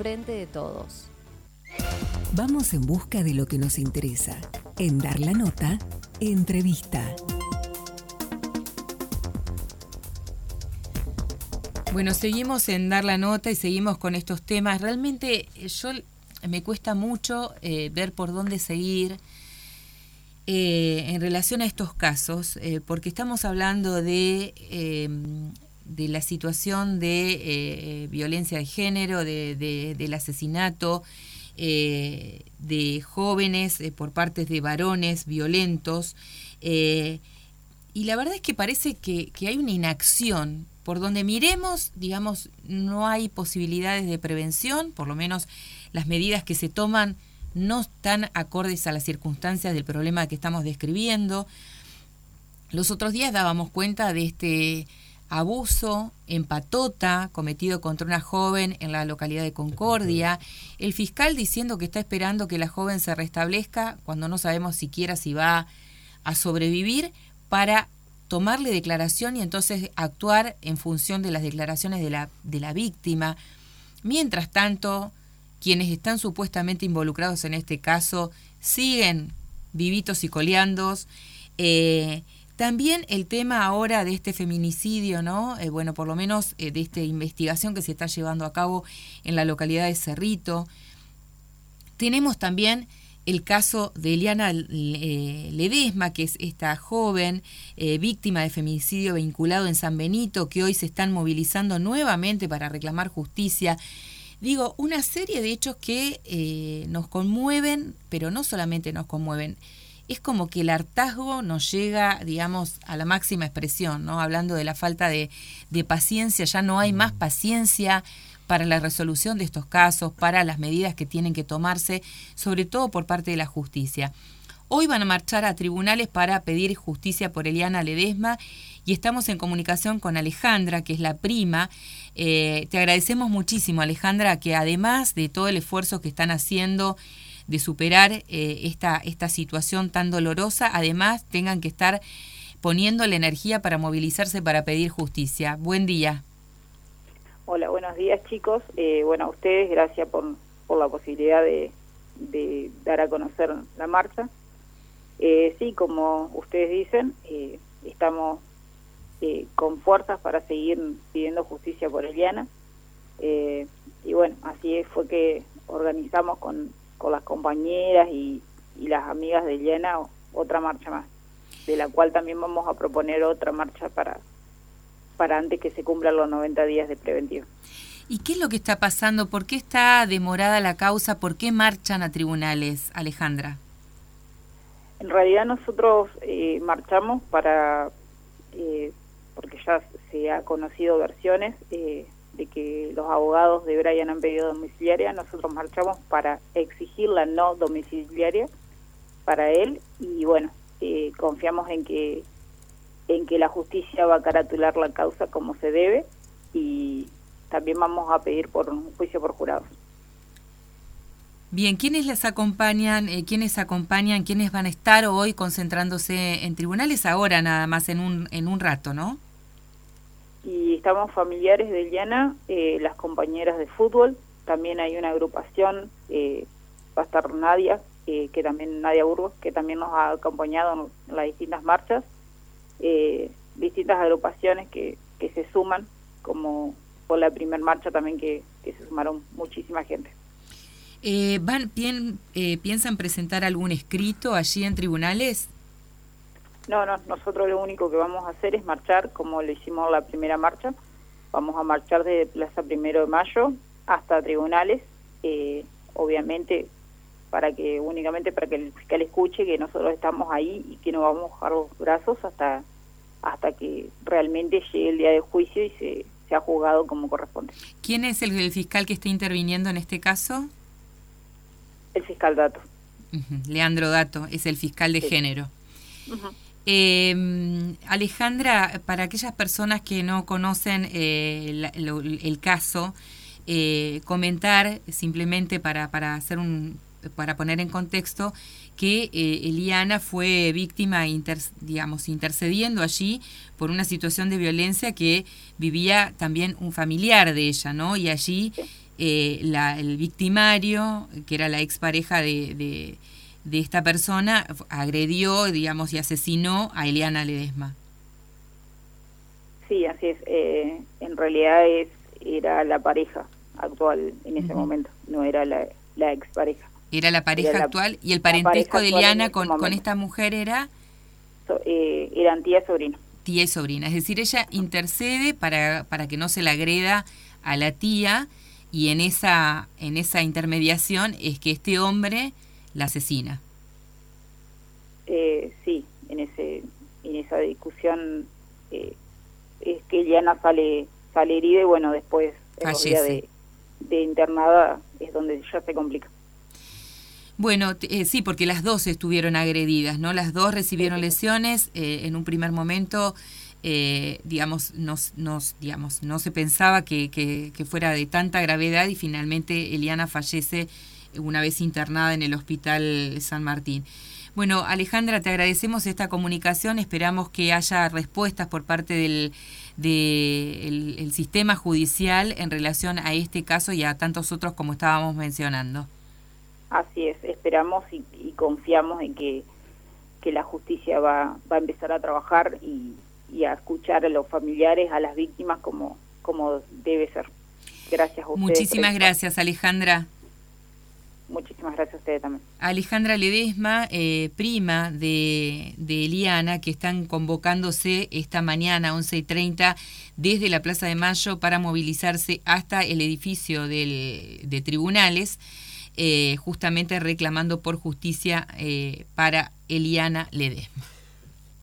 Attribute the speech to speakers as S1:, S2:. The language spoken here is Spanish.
S1: frente de todos.
S2: Vamos en busca de lo que nos interesa. En Dar la Nota, entrevista.
S3: Bueno, seguimos en Dar la Nota y seguimos con estos temas. Realmente me cuesta mucho ver por dónde seguir en relación a estos casos, porque estamos hablando de la situación de violencia de género, del asesinato de jóvenes por parte de varones violentos, y la verdad es que parece que hay una inacción. Por donde miremos, digamos, no hay posibilidades de prevención, por lo menos las medidas que se toman no están acordes a las circunstancias del problema que estamos describiendo. Los otros días dábamos cuenta de este abuso en Patota cometido contra una joven en la localidad de Concordia. El fiscal diciendo que está esperando que la joven se restablezca cuando no sabemos siquiera si va a sobrevivir, para tomarle declaración y entonces actuar en función de las declaraciones de la víctima. Mientras tanto, quienes están supuestamente involucrados en este caso siguen vivitos y coleandos. También el tema ahora de este feminicidio, ¿no? Bueno, por lo menos de esta investigación que se está llevando a cabo en la localidad de Cerrito. Tenemos también el caso de Eliana Ledesma, que es esta joven víctima de feminicidio vinculado en San Benito, que hoy se están movilizando nuevamente para reclamar justicia. Digo, una serie de hechos que nos conmueven, pero no solamente nos conmueven, es como que el hartazgo nos llega, digamos, a la máxima expresión, ¿no? Hablando de la falta de paciencia, ya no hay más paciencia para la resolución de estos casos, para las medidas que tienen que tomarse, sobre todo por parte de la justicia. Hoy van a marchar a tribunales para pedir justicia por Eliana Ledesma y estamos en comunicación con Alejandra, que es la prima. Te agradecemos muchísimo, Alejandra, que además de todo el esfuerzo que están haciendo de superar esta situación tan dolorosa, además tengan que estar poniendo la energía para movilizarse para pedir justicia. Buen día.
S4: Hola, buenos días, chicos. Bueno, a ustedes, gracias por la posibilidad de dar a conocer la marcha. Sí, como ustedes dicen, estamos con fuerzas para seguir pidiendo justicia por Eliana. Y bueno, así fue que organizamos con las compañeras y las amigas de Eliana otra marcha más, de la cual también vamos a proponer otra marcha para antes que se cumplan los 90 días de preventivo.
S3: ¿Y qué es lo que está pasando? ¿Por qué está demorada la causa? ¿Por qué marchan a tribunales, Alejandra?
S4: En realidad nosotros marchamos porque ya se ha conocido versiones de que los abogados de Brian han pedido domiciliaria. Nosotros marchamos para exigir la no domiciliaria para él y bueno, confiamos en que la justicia va a caratular la causa como se debe y también vamos a pedir por un juicio por jurados.
S3: Bien, ¿quiénes les acompañan? ¿Quiénes van a estar hoy concentrándose en tribunales ahora nada más en un rato, no?
S4: Y estamos familiares de Eliana, las compañeras de fútbol, también hay una agrupación, va a estar Nadia Burgos, que también nos ha acompañado en las distintas marchas, distintas agrupaciones que se suman, como por la primera marcha también que se sumaron muchísima gente.
S3: ¿Piensan presentar algún escrito allí en tribunales?
S4: No, nosotros lo único que vamos a hacer es marchar como lo hicimos la primera marcha. Vamos a marchar desde Plaza 1 de Mayo hasta tribunales, obviamente únicamente para que el fiscal escuche que nosotros estamos ahí y que no vamos a bajar los brazos hasta que realmente llegue el día de juicio y se ha juzgado como corresponde.
S3: ¿Quién es el fiscal que está interviniendo en este caso?
S4: El fiscal Dato.
S3: Leandro Dato es el fiscal de género. Alejandra, para aquellas personas que no conocen el caso, comentar simplemente para poner en contexto que Eliana fue víctima, intercediendo allí por una situación de violencia que vivía también un familiar de ella, ¿no? Y allí el victimario, que era la expareja de esta persona, agredió, digamos, y asesinó a Eliana Ledesma.
S4: Sí, así es. En realidad era la pareja actual en ese momento, no era la expareja.
S3: Era la pareja actual, y el parentesco de Eliana con esta mujer era...
S4: eran tía y sobrina.
S3: Tía y sobrina, es decir, ella intercede para que no se le agreda a la tía, y en esa intermediación es que este hombre la asesina.
S4: Sí, en esa discusión es que Eliana sale herida, y bueno, después el día de internada es donde ya se complica.
S3: Bueno, sí, porque las dos estuvieron agredidas, ¿no? Las dos recibieron lesiones. En un primer momento, digamos, no se pensaba que fuera de tanta gravedad, y finalmente Eliana fallece una vez internada en el Hospital San Martín. Bueno, Alejandra, te agradecemos esta comunicación. Esperamos que haya respuestas por parte del sistema judicial en relación a este caso y a tantos otros como estábamos mencionando.
S4: Así es, esperamos y confiamos en que la justicia va a empezar a trabajar y a escuchar a los familiares, a las víctimas como debe ser. Gracias a ustedes.
S3: Muchísimas gracias, Alejandra.
S4: Muchísimas gracias a ustedes también.
S3: Alejandra Ledesma, prima de Eliana, que están convocándose esta mañana 11:30 desde la Plaza de Mayo para movilizarse hasta el edificio de tribunales, justamente reclamando por justicia para Eliana Ledesma.